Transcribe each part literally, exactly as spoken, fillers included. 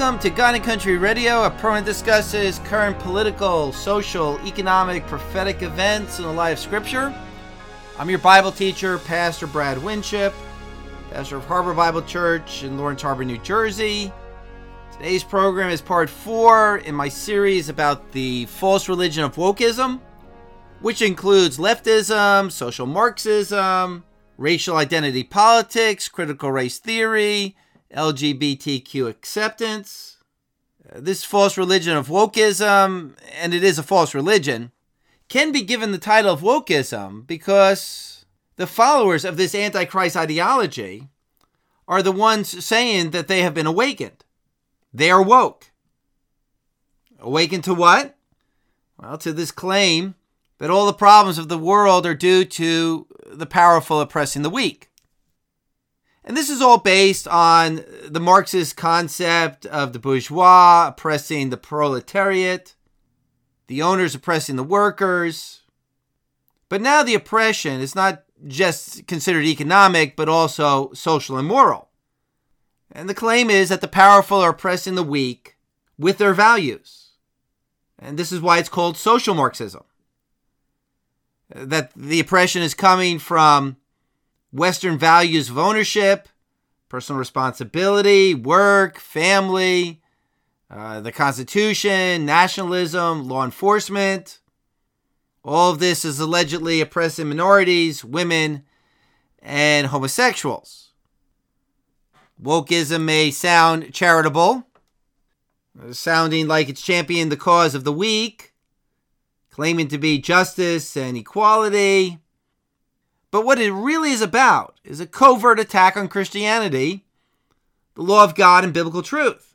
Welcome to God and Country Radio, a program that discusses current political, social, economic, prophetic events in the light of Scripture. I'm your Bible teacher, Pastor Brad Winship, pastor of Harbor Bible Church in Lawrence Harbor, New Jersey. Today's program is part four in my series about the false religion of wokeism, which includes leftism, social Marxism, racial identity politics, critical race theory, L G B T Q acceptance. Uh, this false religion of wokeism, and it is a false religion, can be given the title of wokeism because the followers of this Antichrist ideology are the ones saying that they have been awakened. They are woke. Awakened to what? Well, to this claim that all the problems of the world are due to the powerful oppressing the weak. And this is all based on the Marxist concept of the bourgeois oppressing the proletariat, the owners oppressing the workers. But now the oppression is not just considered economic, but also social and moral. And the claim is that the powerful are oppressing the weak with their values. And this is why it's called social Marxism. That the oppression is coming from Western values of ownership, personal responsibility, work, family, uh, the Constitution, nationalism, law enforcement. All of this is allegedly oppressing minorities, women, and homosexuals. Wokeism may sound charitable, sounding like it's championing the cause of the weak, claiming to be justice and equality. But what it really is about is a covert attack on Christianity, the law of God, and biblical truth.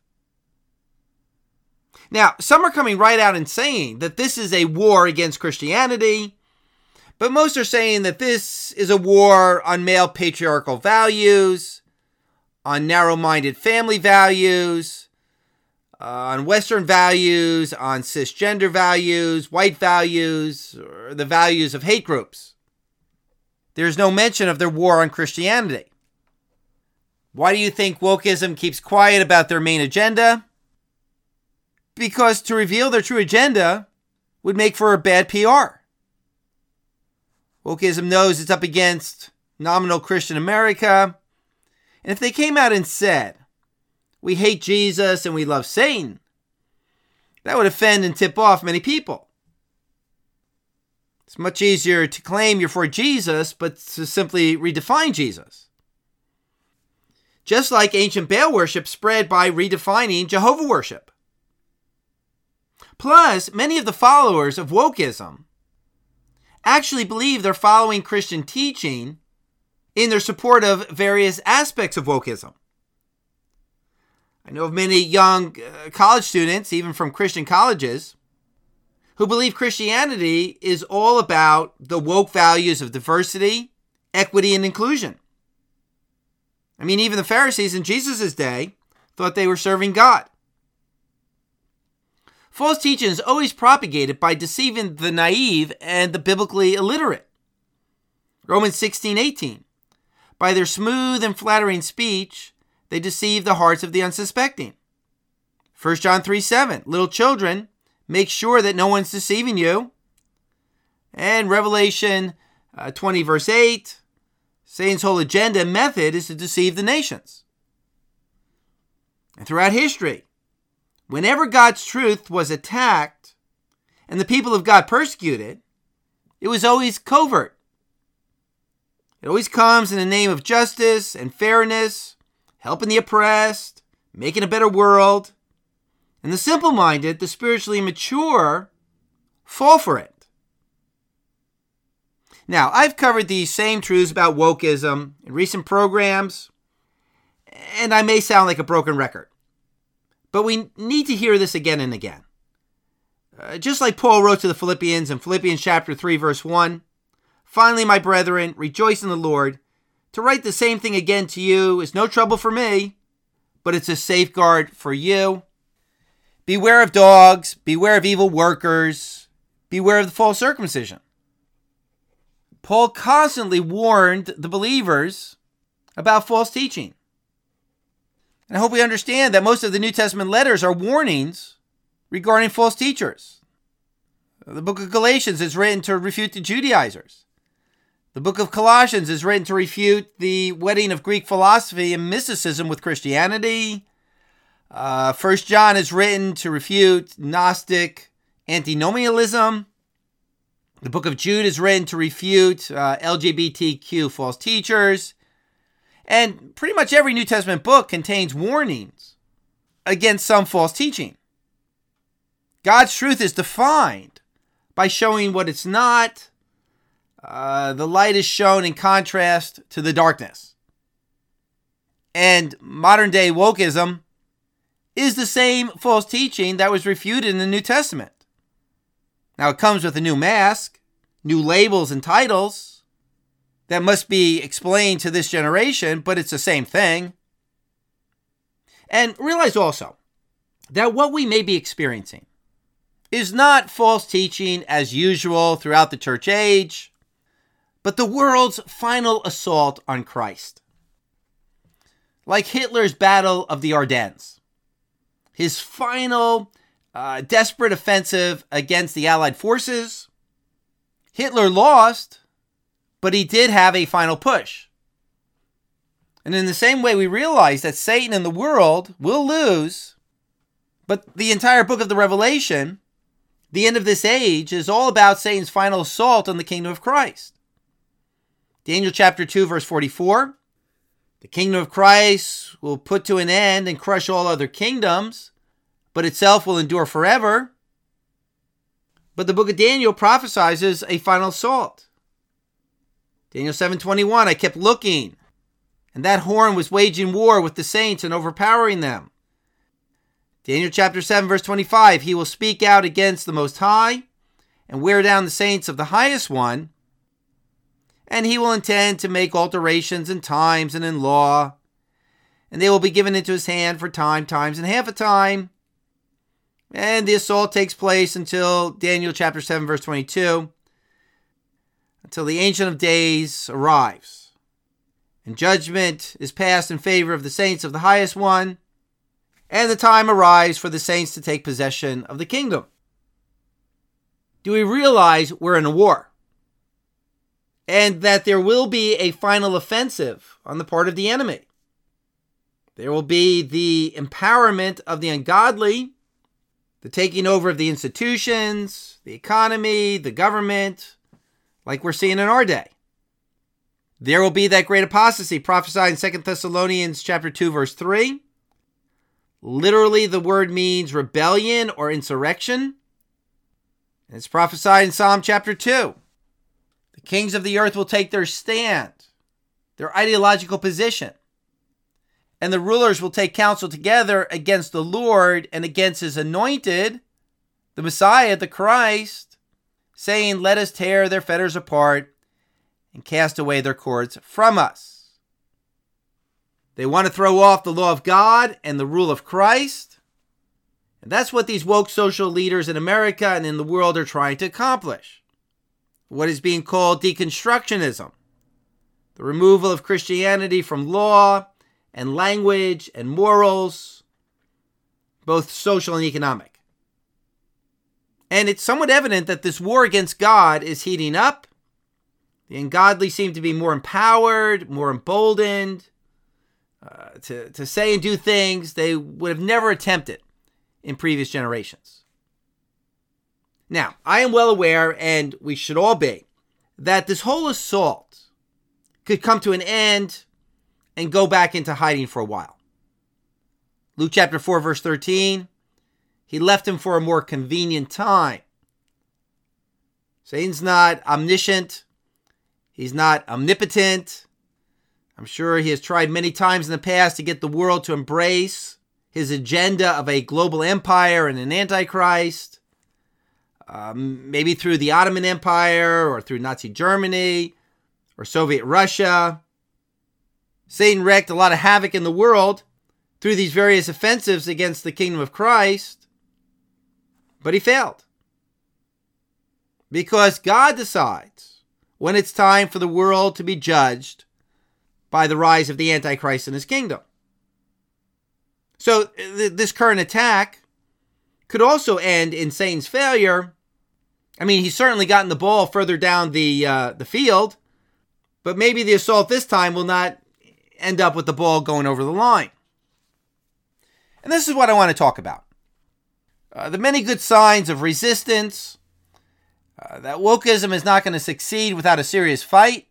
Now, some are coming right out and saying that this is a war against Christianity, but most are saying that this is a war on male patriarchal values, on narrow-minded family values, uh, on Western values, on cisgender values, white values, or the values of hate groups. There's no mention of their war on Christianity. Why do you think wokeism keeps quiet about their main agenda? Because to reveal their true agenda would make for a bad P R. Wokeism knows it's up against nominal Christian America. And if they came out and said, we hate Jesus and we love Satan, that would offend and tip off many people. It's much easier to claim you're for Jesus, but to simply redefine Jesus. Just like ancient Baal worship spread by redefining Jehovah worship. Plus, many of the followers of wokeism actually believe they're following Christian teaching in their support of various aspects of wokeism. I know of many young uh, college students, even from Christian colleges, who believe Christianity is all about the woke values of diversity, equity, and inclusion. I mean, even the Pharisees in Jesus' day thought they were serving God. False teaching is always propagated by deceiving the naive and the biblically illiterate. Romans sixteen eighteen. By their smooth and flattering speech, they deceive the hearts of the unsuspecting. First John three seven. Little children, make sure that no one's deceiving you. And Revelation uh, twenty verse eight, Satan's whole agenda and method is to deceive the nations. And throughout history, whenever God's truth was attacked and the people of God persecuted, it was always covert. It always comes in the name of justice and fairness, helping the oppressed, making a better world. And the simple-minded, the spiritually mature, fall for it. Now, I've covered these same truths about wokeism in recent programs, and I may sound like a broken record. But we need to hear this again and again. Uh, just like Paul wrote to the Philippians in Philippians chapter three, verse one, finally, my brethren, rejoice in the Lord. To write the same thing again to you is no trouble for me, but it's a safeguard for you. Beware of dogs, beware of evil workers, beware of the false circumcision. Paul constantly warned the believers about false teaching. And I hope we understand that most of the New Testament letters are warnings regarding false teachers. The book of Galatians is written to refute the Judaizers. The book of Colossians is written to refute the wedding of Greek philosophy and mysticism with Christianity. Uh, First John is written to refute Gnostic antinomianism. The book of Jude is written to refute uh, L G B T Q false teachers. And pretty much every New Testament book contains warnings against some false teaching. God's truth is defined by showing what it's not. Uh, the light is shown in contrast to the darkness. And modern day wokeism is the same false teaching that was refuted in the New Testament. Now it comes with a new mask, new labels and titles that must be explained to this generation, but it's the same thing. And realize also that what we may be experiencing is not false teaching as usual throughout the church age, but the world's final assault on Christ. Like Hitler's Battle of the Ardennes, his final uh, desperate offensive against the Allied forces. Hitler lost, but he did have a final push. And in the same way, we realize that Satan and the world will lose, but the entire book of the Revelation, the end of this age, is all about Satan's final assault on the kingdom of Christ. Daniel chapter two, verse forty-four, the kingdom of Christ will put to an end and crush all other kingdoms, but itself will endure forever. But the book of Daniel prophesies a final assault. Daniel seven twenty-one, I kept looking, and that horn was waging war with the saints and overpowering them. Daniel chapter seven, verse twenty-five, he will speak out against the Most High and wear down the saints of the Highest One, and he will intend to make alterations in times and in law, and they will be given into his hand for time, times, and half a time. And the assault takes place until Daniel chapter seven, verse twenty-two, until the Ancient of Days arrives. And judgment is passed in favor of the saints of the Highest One, and the time arrives for the saints to take possession of the kingdom. Do we realize we're in a war? And that there will be a final offensive on the part of the enemy. There will be the empowerment of the ungodly, the taking over of the institutions, the economy, the government, like we're seeing in our day. There will be that great apostasy prophesied in Second Thessalonians chapter two, verse three. Literally, the word means rebellion or insurrection. And it's prophesied in Psalm chapter two. The kings of the earth will take their stand, their ideological position, and the rulers will take counsel together against the Lord and against his anointed, the Messiah, the Christ, saying, let us tear their fetters apart and cast away their cords from us. They want to throw off the law of God and the rule of Christ. And that's what these woke social leaders in America and in the world are trying to accomplish. What is being called deconstructionism, the removal of Christianity from law and language and morals, both social and economic. And it's somewhat evident that this war against God is heating up. The ungodly seem to be more empowered, more emboldened uh, to, to say and do things they would have never attempted in previous generations. Now, I am well aware, and we should all be, that this whole assault could come to an end and go back into hiding for a while. Luke chapter four, verse thirteen, he left him for a more convenient time. Satan's not omniscient. He's not omnipotent. I'm sure he has tried many times in the past to get the world to embrace his agenda of a global empire and an antichrist. Um, maybe through the Ottoman Empire or through Nazi Germany or Soviet Russia. Satan wreaked a lot of havoc in the world through these various offensives against the kingdom of Christ, but he failed. Because God decides when it's time for the world to be judged by the rise of the Antichrist and his kingdom. So th- this current attack could also end in Satan's failure. I mean, he's certainly gotten the ball further down the uh, the field, but maybe the assault this time will not end up with the ball going over the line. And this is what I want to talk about. Uh, the many good signs of resistance, uh, that wokeism is not going to succeed without a serious fight.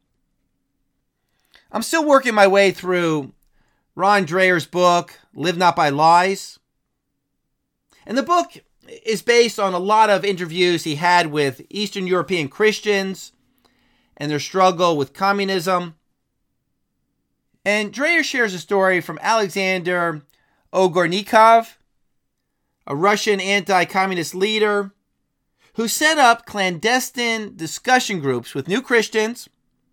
I'm still working my way through Ron Dreyer's book, Live Not by Lies. And the book is based on a lot of interviews he had with Eastern European Christians and their struggle with communism. And Dreyer shares a story from Alexander Ogornikov, a Russian anti-communist leader who set up clandestine discussion groups with new Christians,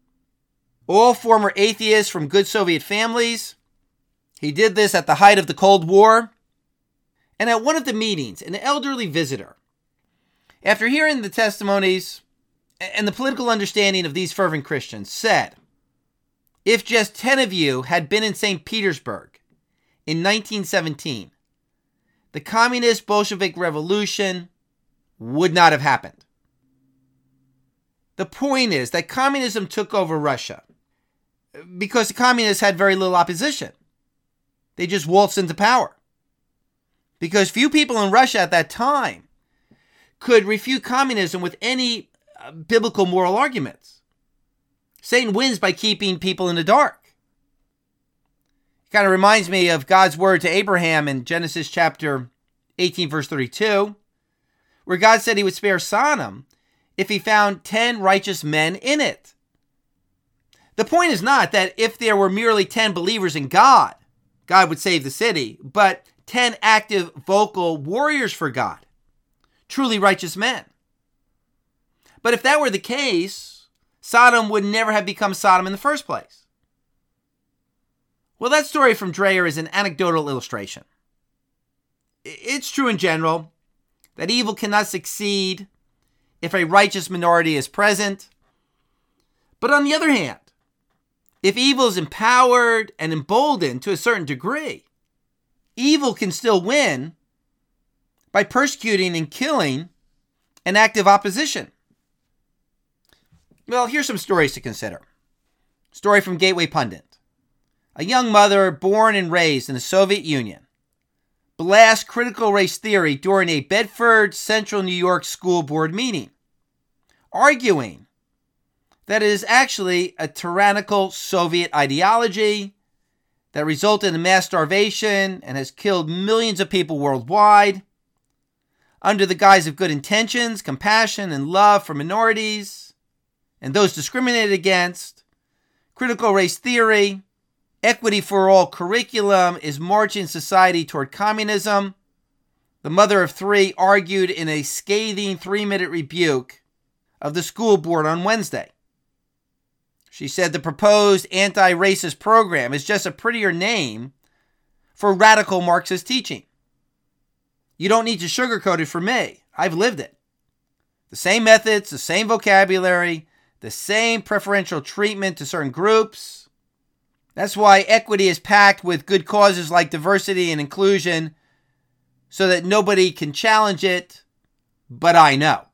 all former atheists from good Soviet families. He did this at the height of the Cold War. And at one of the meetings, an elderly visitor, after hearing the testimonies and the political understanding of these fervent Christians, said, "If just ten of you had been in Saint Petersburg in nineteen seventeen, the communist Bolshevik revolution would not have happened." The point is that communism took over Russia because the communists had very little opposition. They just waltzed into power. Because few people in Russia at that time could refute communism with any uh, biblical moral arguments. Satan wins by keeping people in the dark. It kind of reminds me of God's word to Abraham in Genesis chapter eighteen, verse thirty-two, where God said he would spare Sodom if he found ten righteous men in it. The point is not that if there were merely ten believers in God, God would save the city, but ten active, vocal warriors for God, truly righteous men. But if that were the case, Sodom would never have become Sodom in the first place. Well, that story from Dreyer is an anecdotal illustration. It's true in general that evil cannot succeed if a righteous minority is present. But on the other hand, if evil is empowered and emboldened to a certain degree, evil can still win by persecuting and killing an active opposition. Well, here's some stories to consider. Story from Gateway Pundit. A young mother born and raised in the Soviet Union blasts critical race theory during a Bedford Central New York school board meeting, arguing that it is actually a tyrannical Soviet ideology that resulted in mass starvation and has killed millions of people worldwide. Under the guise of good intentions, compassion, and love for minorities and those discriminated against, critical race theory, equity for all curriculum is marching society toward communism. The mother of three argued in a scathing three-minute rebuke of the school board on Wednesday. She said the proposed anti-racist program is just a prettier name for radical Marxist teaching. You don't need to sugarcoat it for me. I've lived it. The same methods, the same vocabulary, the same preferential treatment to certain groups. That's why equity is packed with good causes like diversity and inclusion so that nobody can challenge it, but I know.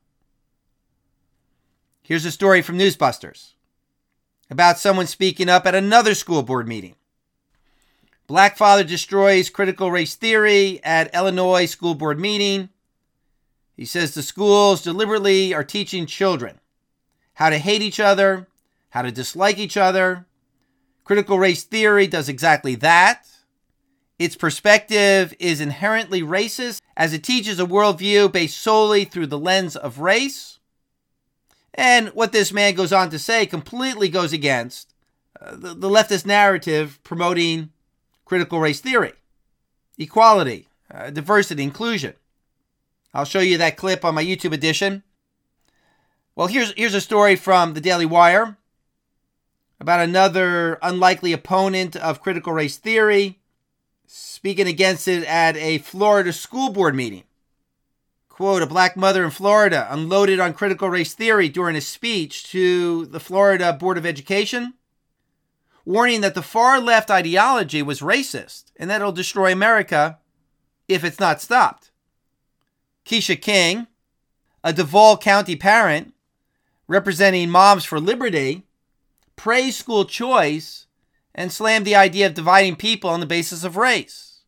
Here's a story from Newsbusters about someone speaking up at another school board meeting. Black father destroys critical race theory at Illinois school board meeting. He says the schools deliberately are teaching children how to hate each other, how to dislike each other. Critical race theory does exactly that. Its perspective is inherently racist as it teaches a worldview based solely through the lens of race. And what this man goes on to say completely goes against uh, the, the leftist narrative promoting critical race theory, equality, uh, diversity, inclusion. I'll show you that clip on my YouTube edition. Well, here's, here's a story from the Daily Wire about another unlikely opponent of critical race theory speaking against it at a Florida school board meeting. Quote, a black mother in Florida unloaded on critical race theory during a speech to the Florida Board of Education. warning that the far-left ideology was racist and that it'll destroy America if it's not stopped. Keisha King, a Duval County parent representing Moms for Liberty, praised school choice and slammed the idea of dividing people on the basis of race.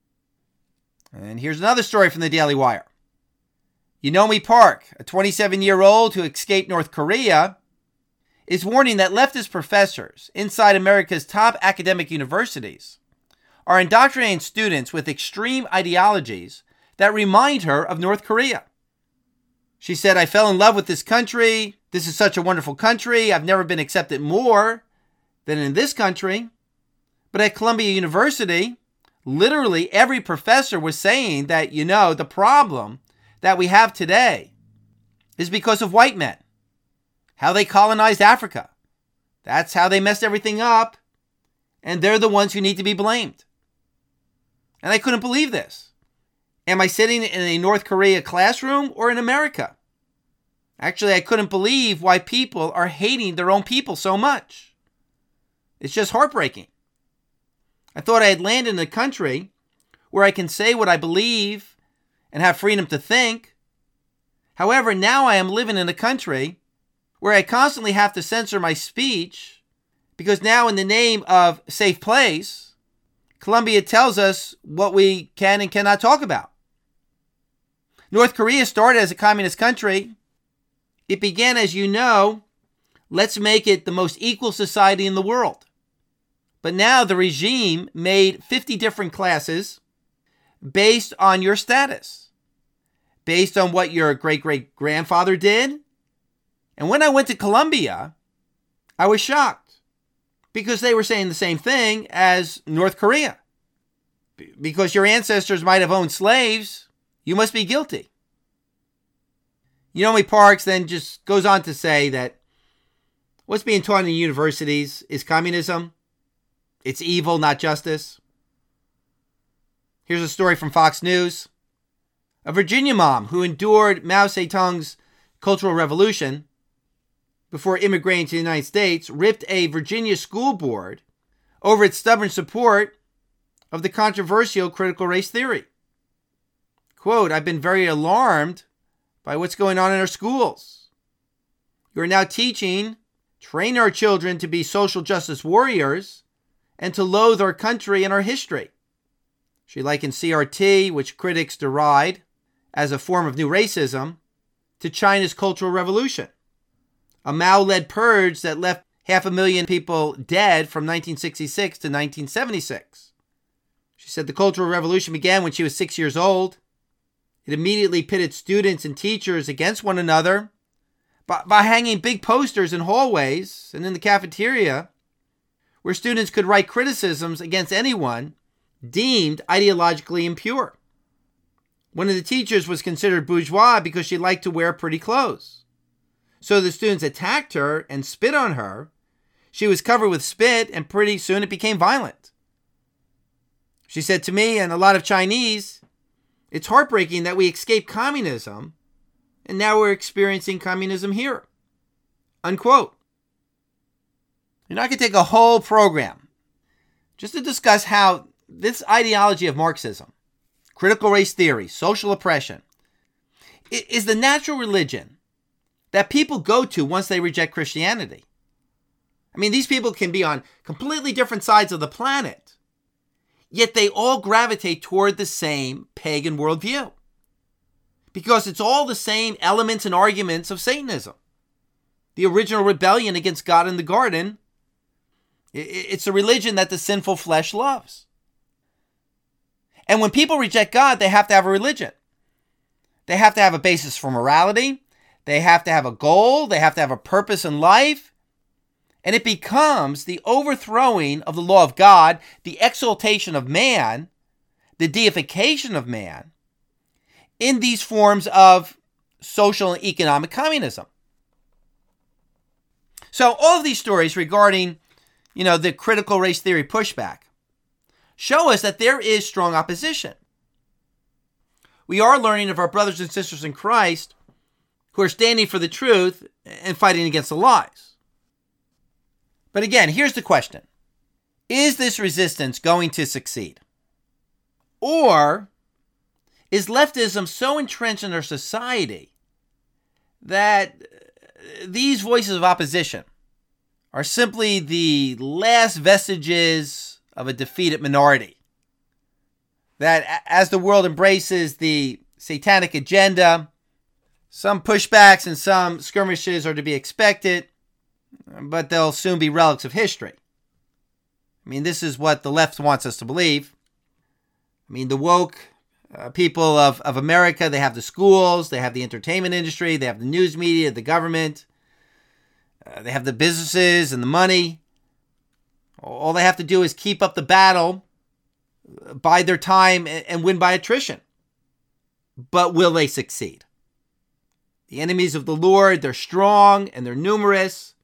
And here's another story from the Daily Wire. Yunomi Park, a twenty-seven-year-old who escaped North Korea, is warning that leftist professors inside America's top academic universities are indoctrinating students with extreme ideologies that remind her of North Korea. She said, "I fell in love with this country. This is such a wonderful country. I've never been accepted more than in this country." But at Columbia University, literally every professor was saying that, you know, the problem that we have today is because of white men. How they colonized Africa. That's how they messed everything up. And they're the ones who need to be blamed. And I couldn't believe this. Am I sitting in a North Korea classroom or in America? Actually, I couldn't believe why people are hating their own people so much. It's just heartbreaking. I thought I had landed in a country where I can say what I believe and have freedom to think. However, now I am living in a country where I constantly have to censor my speech because now, in the name of safe place, Columbia tells us what we can and cannot talk about. North Korea started as a communist country. It began, as you know, let's make it the most equal society in the world. But now the regime made fifty different classes based on your status, based on what your great-great-grandfather did. And when I went to Columbia, I was shocked because they were saying the same thing as North Korea. Because your ancestors might have owned slaves, you must be guilty. Yunomi Parks then just goes on to say that what's being taught in the universities is communism. It's evil, not justice. Here's a story from Fox News. A Virginia mom who endured Mao Zedong's Cultural Revolution before immigrating to the United States ripped a Virginia school board over its stubborn support of the controversial critical race theory. Quote, "I've been very alarmed by what's going on in our schools. You're now teaching, train our children to be social justice warriors and to loathe our country and our history." She likened C R T, which critics deride as a form of new racism, to China's Cultural Revolution, a Mao-led purge that left half a million people dead from nineteen sixty-six to nineteen seventy-six. She said the Cultural Revolution began when she was six years old. It immediately pitted students and teachers against one another by, by hanging big posters in hallways and in the cafeteria where students could write criticisms against anyone deemed ideologically impure. One of the teachers was considered bourgeois because she liked to wear pretty clothes. So the students attacked her and spit on her. She was covered with spit, and pretty soon it became violent. She said to me and a lot of Chinese, "It's heartbreaking that we escaped communism, and now we're experiencing communism here." Unquote. You know, I could take a whole program just to discuss how this ideology of Marxism, critical race theory, social oppression, is the natural religion that people go to once they reject Christianity. I mean, these people can be on completely different sides of the planet, yet they all gravitate toward the same pagan worldview. Because it's all the same elements and arguments of Satanism. The original rebellion against God in the garden. It's a religion that the sinful flesh loves. And when people reject God, they have to have a religion. They have to have a basis for morality. They have to have a goal. They have to have a purpose in life. And it becomes the overthrowing of the law of God, the exaltation of man, the deification of man, in these forms of social and economic communism. So all of these stories regarding, you know, the critical race theory pushback show us that there is strong opposition. We are learning of our brothers and sisters in Christ who are standing for the truth and fighting against the lies. But again, here's the question. Is this resistance going to succeed? Or is leftism so entrenched in our society that these voices of opposition are simply the last vestiges of a defeated minority? That as the world embraces the satanic agenda, some pushbacks and some skirmishes are to be expected, but they'll soon be relics of history. I mean, this is what the left wants us to believe. I mean, the woke uh, people of, of America, they have the schools, they have the entertainment industry, they have the news media, the government, uh, they have the businesses and the money. All they have to do is keep up the battle, bide their time, and, and win by attrition. But will they succeed? The enemies of the Lord, they're strong and they're numerous.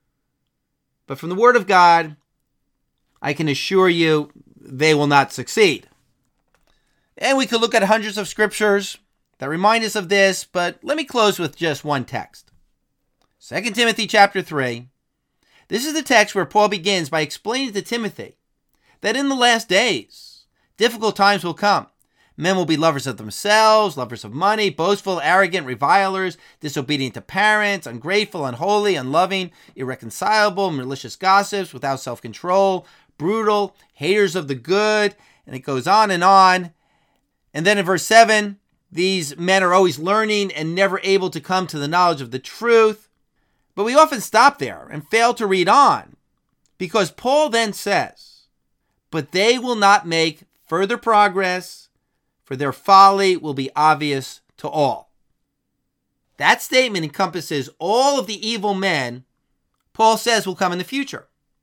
But from the Word of God, I can assure you they will not succeed. And we could look at hundreds of scriptures that remind us of this, but let me close with just one text. Second Timothy chapter three. This is the text where Paul begins by explaining to Timothy that in the last days, difficult times will come. Men will be lovers of themselves, lovers of money, boastful, arrogant, revilers, disobedient to parents, ungrateful, unholy, unloving, irreconcilable, malicious gossips, without self-control, brutal, haters of the good, and it goes on and on. And then in verse seven, these men are always learning and never able to come to the knowledge of the truth. But we often stop there and fail to read on, because Paul then says, but they will not make further progress, for their folly will be obvious to all. That statement encompasses all of the evil men Paul says will come in the future.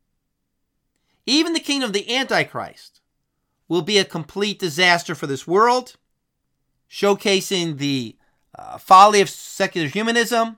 Even the kingdom of the Antichrist will be a complete disaster for this world, showcasing the uh, folly of secular humanism.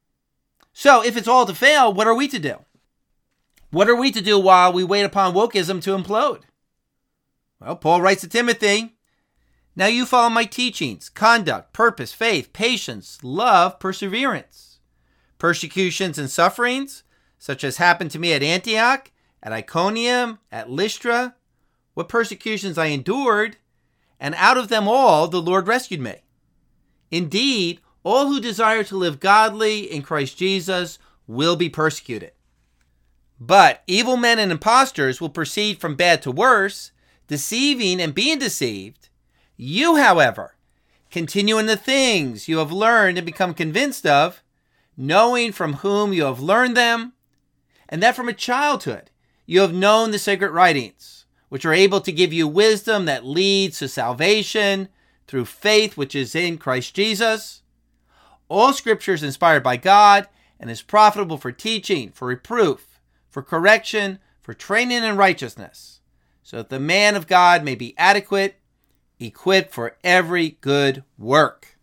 So if it's all to fail, what are we to do? What are we to do while we wait upon wokeism to implode? Well, Paul writes to Timothy, now you follow my teachings, conduct, purpose, faith, patience, love, perseverance, persecutions and sufferings, such as happened to me at Antioch, at Iconium, at Lystra, what persecutions I endured, and out of them all the Lord rescued me. Indeed, all who desire to live godly in Christ Jesus will be persecuted. But evil men and impostors will proceed from bad to worse, deceiving and being deceived. You, however, continue in the things you have learned and become convinced of, knowing from whom you have learned them, and that from a childhood you have known the sacred writings, which are able to give you wisdom that leads to salvation through faith which is in Christ Jesus. All scripture is inspired by God and is profitable for teaching, for reproof, for correction, for training in righteousness, so that the man of God may be adequate, equipped for every good work.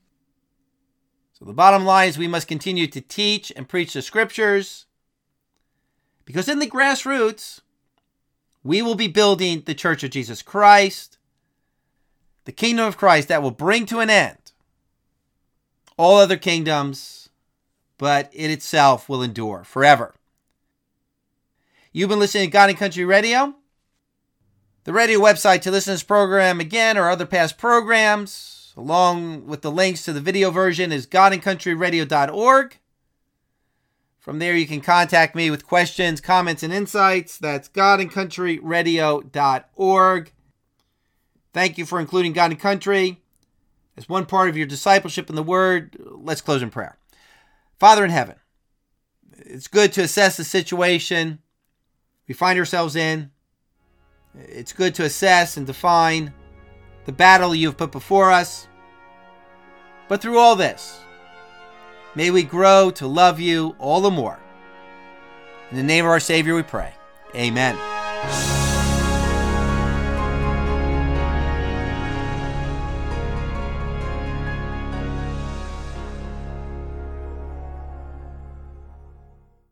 So the bottom line is we must continue to teach and preach the scriptures, because in the grassroots, we will be building the Church of Jesus Christ, the kingdom of Christ that will bring to an end all other kingdoms, but it itself will endure forever. You've been listening to God and Country Radio. The radio website to listen to this program again or other past programs, along with the links to the video version, is god and country radio dot org. From there, you can contact me with questions, comments, and insights. That's god and country radio dot org. Thank you for including God and Country as one part of your discipleship in the Word. Let's close in prayer. Father in heaven, it's good to assess the situation we find ourselves in. It's good to assess and define the battle you've put before us. But through all this, may we grow to love you all the more. In the name of our Savior we pray. Amen.